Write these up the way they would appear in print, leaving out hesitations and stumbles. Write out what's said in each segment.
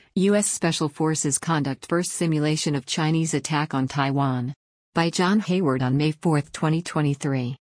U.S. Special Forces conduct first simulation of Chinese attack on Taiwan. By John Hayward on May 4, 2023.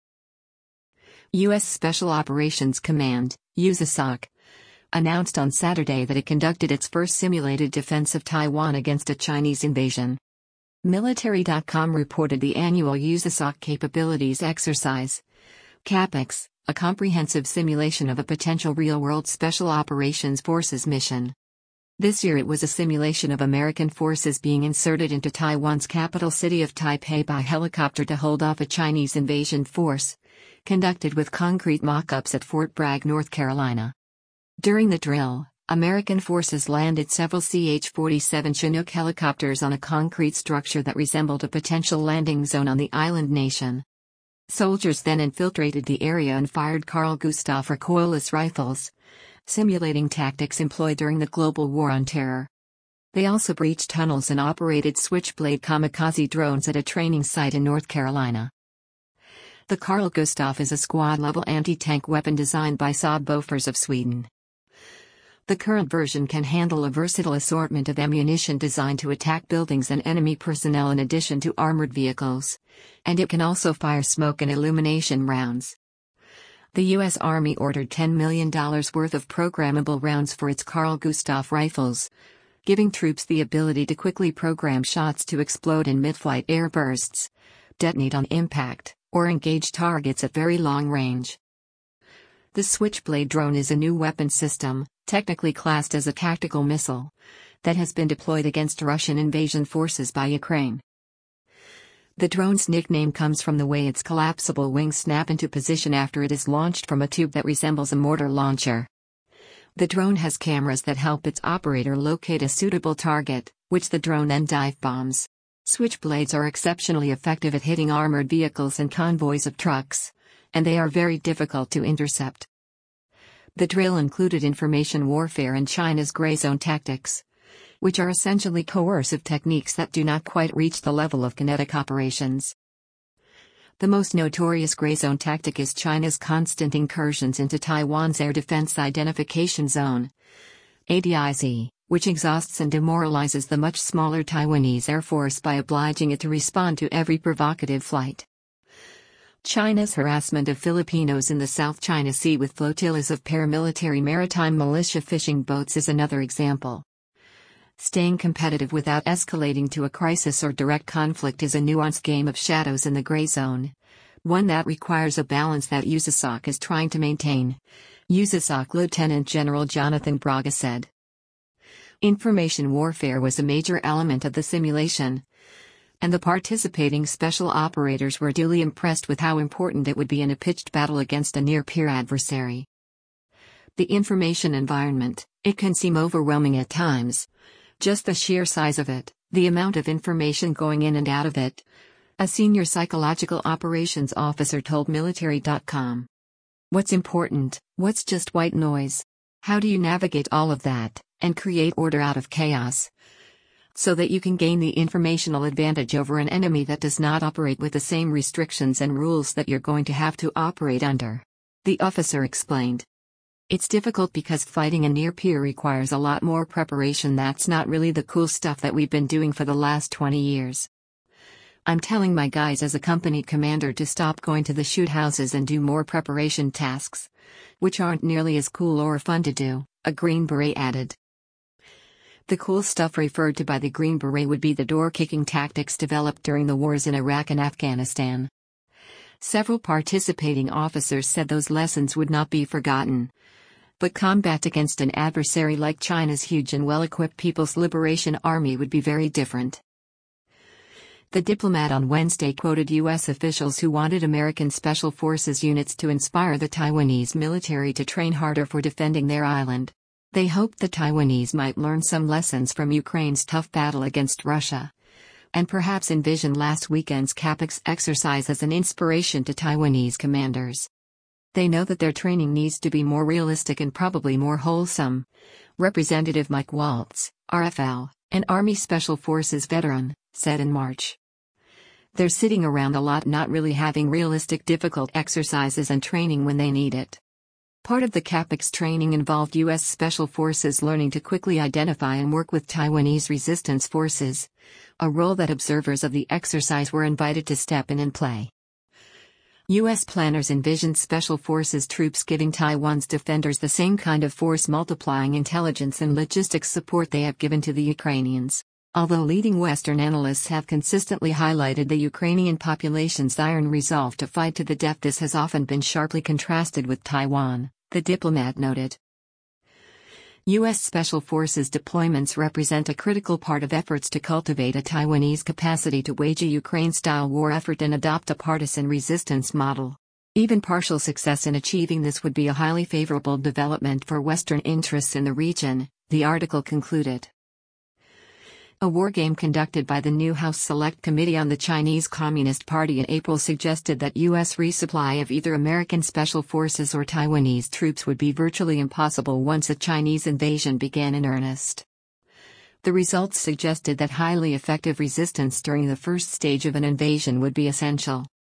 U.S. Special Operations Command, USASOC, announced on Saturday that it conducted its first simulated defense of Taiwan against a Chinese invasion. Military.com reported the annual USASOC Capabilities Exercise, CAPEX, a comprehensive simulation of a potential real-world Special Operations Forces mission. This year it was a simulation of American forces being inserted into Taiwan's capital city of Taipei by helicopter to hold off a Chinese invasion force, conducted with concrete mock-ups at Fort Bragg, North Carolina. During the drill, American forces landed several CH-47 Chinook helicopters on a concrete structure that resembled a potential landing zone on the island nation. Soldiers then infiltrated the area and fired Carl Gustaf recoilless rifles, simulating tactics employed during the global war on terror. They also breached tunnels and operated Switchblade kamikaze drones at a training site in North Carolina. The Carl Gustaf is a squad-level anti-tank weapon designed by Saab Bofors of Sweden. The current version can handle a versatile assortment of ammunition designed to attack buildings and enemy personnel in addition to armored vehicles, and it can also fire smoke and illumination rounds. The U.S. Army ordered $10 million worth of programmable rounds for its Carl Gustaf rifles, giving troops the ability to quickly program shots to explode in mid-flight air bursts, detonate on impact, or engage targets at very long range. The Switchblade drone is a new weapon system, technically classed as a tactical missile, that has been deployed against Russian invasion forces by Ukraine. The drone's nickname comes from the way its collapsible wings snap into position after it is launched from a tube that resembles a mortar launcher. The drone has cameras that help its operator locate a suitable target, which the drone then dive bombs. Switchblades are exceptionally effective at hitting armored vehicles and convoys of trucks, and they are very difficult to intercept. The drill included information warfare and China's gray zone tactics, which are essentially coercive techniques that do not quite reach the level of kinetic operations. The most notorious gray zone tactic is China's constant incursions into Taiwan's Air Defense Identification Zone, ADIZ, which exhausts and demoralizes the much smaller Taiwanese Air Force by obliging it to respond to every provocative flight. China's harassment of Filipinos in the South China Sea with flotillas of paramilitary maritime militia fishing boats is another example. Staying competitive without escalating to a crisis or direct conflict is a nuanced game of shadows in the gray zone, one that requires a balance that USASOC is trying to maintain, USASOC Lieutenant General Jonathan Braga said. Information warfare was a major element of the simulation, and the participating special operators were duly impressed with how important it would be in a pitched battle against a near-peer adversary. The information environment, it can seem overwhelming at times. Just the sheer size of it, the amount of information going in and out of it, a senior psychological operations officer told Military.com. What's important, what's just white noise? How do you navigate all of that, and create order out of chaos, so that you can gain the informational advantage over an enemy that does not operate with the same restrictions and rules that you're going to have to operate under? The officer explained. It's difficult because fighting a near peer requires a lot more preparation. That's not really the cool stuff that we've been doing for the last 20 years. I'm telling my guys as a company commander to stop going to the shoot houses and do more preparation tasks, which aren't nearly as cool or fun to do, a Green Beret added. The cool stuff referred to by the Green Beret would be the door-kicking tactics developed during the wars in Iraq and Afghanistan. Several participating officers said those lessons would not be forgotten. But combat against an adversary like China's huge and well-equipped People's Liberation Army would be very different. The diplomat on Wednesday quoted U.S. officials who wanted American Special Forces units to inspire the Taiwanese military to train harder for defending their island. They hoped the Taiwanese might learn some lessons from Ukraine's tough battle against Russia, and perhaps envision last weekend's CAPEX exercise as an inspiration to Taiwanese commanders. They know that their training needs to be more realistic and probably more wholesome, Representative Mike Waltz, RFL, an Army Special Forces veteran, said in March. They're sitting around a lot not really having realistic difficult exercises and training when they need it. Part of the CAPEX training involved U.S. Special Forces learning to quickly identify and work with Taiwanese resistance forces, a role that observers of the exercise were invited to step in and play. U.S. planners envisioned Special Forces troops giving Taiwan's defenders the same kind of force-multiplying intelligence and logistics support they have given to the Ukrainians. Although leading Western analysts have consistently highlighted the Ukrainian population's iron resolve to fight to the death, this has often been sharply contrasted with Taiwan, the diplomat noted. U.S. Special Forces deployments represent a critical part of efforts to cultivate a Taiwanese capacity to wage a Ukraine-style war effort and adopt a partisan resistance model. Even partial success in achieving this would be a highly favorable development for Western interests in the region, the article concluded. A wargame conducted by the new House Select Committee on the Chinese Communist Party in April suggested that U.S. resupply of either American Special Forces or Taiwanese troops would be virtually impossible once a Chinese invasion began in earnest. The results suggested that highly effective resistance during the first stage of an invasion would be essential.